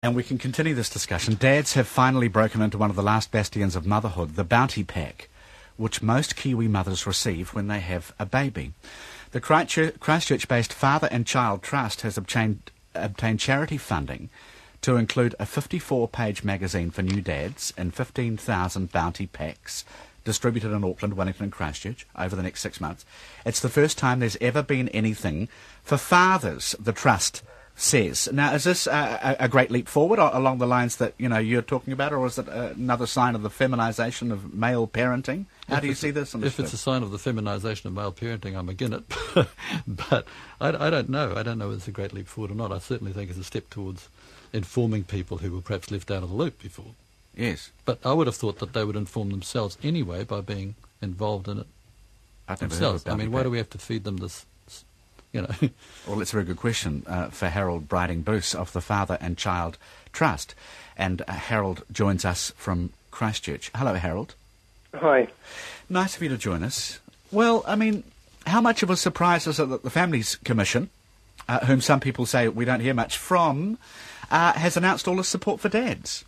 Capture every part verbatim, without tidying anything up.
And we can continue this discussion. Dads have finally broken into one of the last bastions of motherhood, the bounty pack, which most Kiwi mothers receive when they have a baby. The Christchurch-based Father and Child Trust has obtained, obtained charity funding to include a fifty-four page magazine for new dads and fifteen thousand bounty packs distributed in Auckland, Wellington and Christchurch over the next six months. It's the first time there's ever been anything for fathers, the Trust says. Now, is this a, a great leap forward along the lines that, you know, you're talking about, or is it another sign of the feminisation of male parenting? How if do you see this? If it's a sign of the feminisation of male parenting, I'm against it. But I, I don't know. I don't know whether it's a great leap forward or not. I certainly think it's a step towards informing people who were perhaps left out of the loop before. Yes. But I would have thought that they would inform themselves anyway by being involved in it I've never themselves. heard of I mean, bounty why pack. do we have to feed them this, you know? Well, it's a very good question uh, for Harold Briding-Boos of the Father and Child Trust. And uh, Harold joins us from Christchurch. Hello, Harold. Hi. Nice of you to join us. Well, I mean, how much of a surprise is it that the Families Commission, uh, whom some people say we don't hear much from, uh, has announced all this support for dads?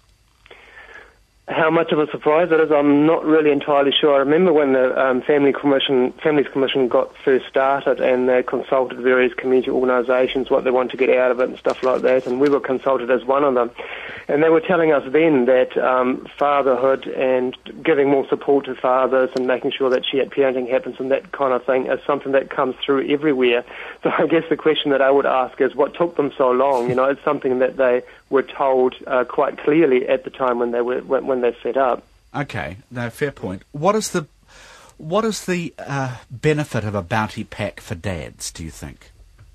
How much of a surprise it is, I'm not really entirely sure. I remember when the um, Family Commission, Families Commission got first started, and they consulted various community organisations, what they want to get out of it and stuff like that, and we were consulted as one of them. And they were telling us then that um, fatherhood and giving more support to fathers and making sure that shared parenting happens and that kind of thing is something that comes through everywhere. So I guess the question that I would ask is, what took them so long? You know, it's something that they were told uh, quite clearly at the time when they were when, when they set up. Okay, no, fair point. What is the what is the uh, benefit of a bounty pack for dads, do you think?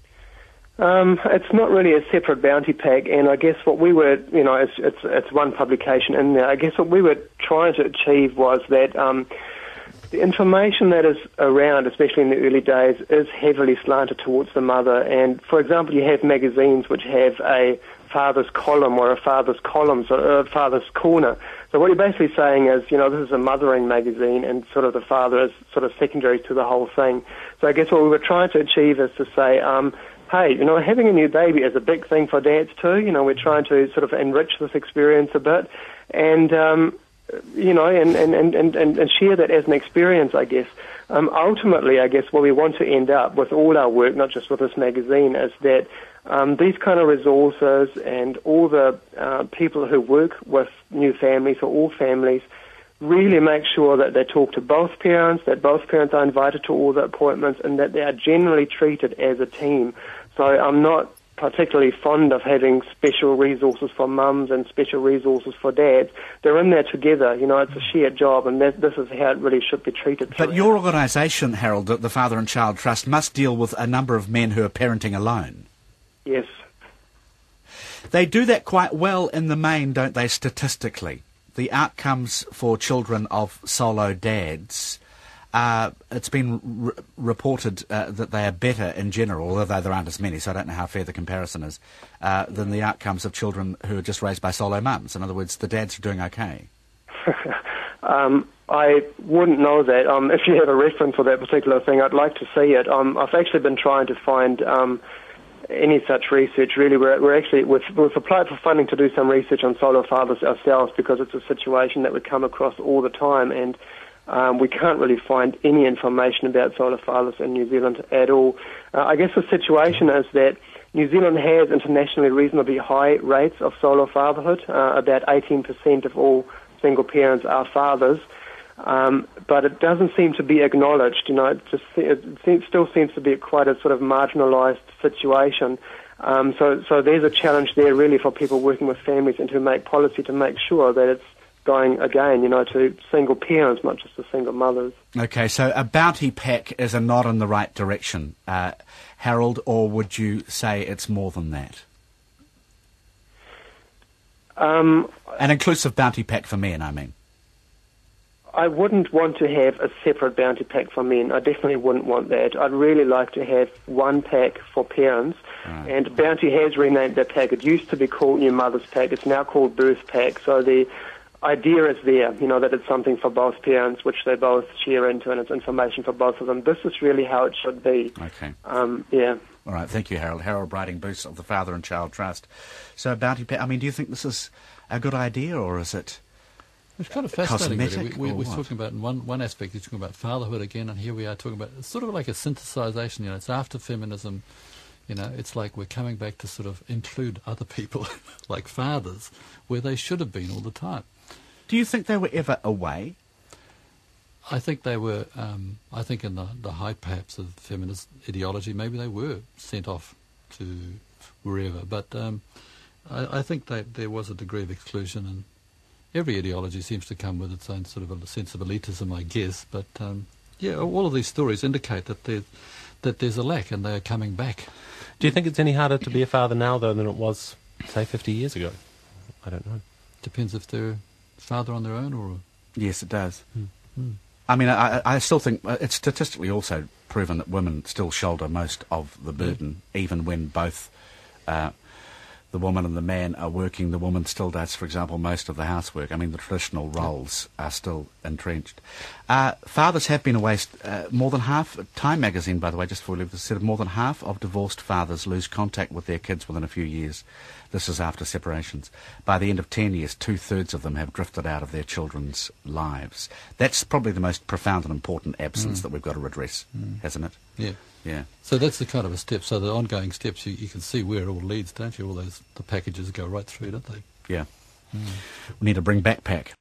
Um, it's not really a separate bounty pack, and I guess what we were, you know, it's, it's, it's one publication in there. I guess what we were trying to achieve was that um, the information that is around, especially in the early days, is heavily slanted towards the mother. And, for example, you have magazines which have a father's column or a father's columns or a father's corner. So what you're basically saying is, you know, this is a mothering magazine and sort of the father is sort of secondary to the whole thing. So I guess what we were trying to achieve is to say, um, hey, you know, having a new baby is a big thing for dads too. You know, we're trying to sort of enrich this experience a bit and, um, you know, and, and, and, and, and share that as an experience, I guess. Um, ultimately, I guess where we want to end up with all our work, not just with this magazine, is that um, these kind of resources and all the uh, people who work with new families or all families really make sure that they talk to both parents, that both parents are invited to all the appointments, and that they are generally treated as a team. So I'm not particularly fond of having special resources for mums and special resources for dads. They're in there together. You know, it's a shared job, and that, this is how it really should be treated. But your organisation, Harold, the, the Father and Child Trust, must deal with a number of men who are parenting alone. Yes. They do that quite well in the main, don't they, statistically? The outcomes for children of solo dads, uh, it's been r- reported uh, that they are better in general, although there aren't as many, so I don't know how fair the comparison is, uh, than the outcomes of children who are just raised by solo mums. In other words, the dads are doing okay. um, I wouldn't know that. Um, if you have a reference for that particular thing, I'd like to see it. Um, I've actually been trying to find Um, any such research. Really, we're, we're actually, we've, we've applied for funding to do some research on solo fathers ourselves because it's a situation that we come across all the time, and um, we can't really find any information about solo fathers in New Zealand at all. Uh, I guess the situation is that New Zealand has internationally reasonably high rates of solo fatherhood. Uh, about eighteen percent of all single parents are fathers. Um, but it doesn't seem to be acknowledged. You know, it just it seems, still seems to be quite a sort of marginalised situation. Um, so, so there's a challenge there really for people working with families and to make policy to make sure that it's going again, you know, to single parents, not just to single mothers. Okay, so a bounty pack is a nod in the right direction, uh, Harold, or would you say it's more than that? Um, An inclusive bounty pack for men, I mean. I wouldn't want to have a separate bounty pack for men. I definitely wouldn't want that. I'd really like to have one pack for parents. Right. And Bounty has renamed that pack. It used to be called New Mother's Pack. It's now called Birth Pack. So the idea is there, you know, that it's something for both parents, which they both share into, and it's information for both of them. This is really how it should be. Okay. Um, yeah. All right, thank you, Harold. Harold Briding Booth of the Father and Child Trust. So, Bounty Pack, I mean, do you think this is a good idea, or is it It's kind of fascinating, really. cosmetic, We, we, or we're what? talking about, in one, one aspect, you're talking about fatherhood again, and here we are talking about, it's sort of like a synthesization, you know, it's after feminism, you know, it's like we're coming back to sort of include other people, like fathers, where they should have been all the time. Do you think they were ever away? I think they were, um, I think in the, the height perhaps of feminist ideology, maybe they were sent off to wherever. But um, I, I think that there was a degree of exclusion, and every ideology seems to come with its own sort of a sense of elitism, I guess. But um, yeah, all of these stories indicate that there, that there's a lack, and they are coming back. Do you think it's any harder to be a father now, though, than it was, say, fifty years ago? I don't know. Depends if they're father on their own or... Yes, it does. Hmm. Hmm. I mean, I, I still think uh, it's statistically also proven that women still shoulder most of the burden, even when both uh, the woman and the man are working. The woman still does, for example, most of the housework. I mean, the traditional roles are still entrenched. Uh, fathers have been away, uh, more than half, Time magazine, by the way, just before we leave this, said more than half of divorced fathers lose contact with their kids within a few years. This is after separations. By the end of ten years, two-thirds of them have drifted out of their children's lives. That's probably the most profound and important absence Mm. that we've got to redress, Mm. hasn't it? Yeah. Yeah. So that's the kind of a step. So the ongoing steps, you, you can see where it all leads, don't you? All those, the packages go right through, don't they? Yeah. Mm. We need to bring backpack.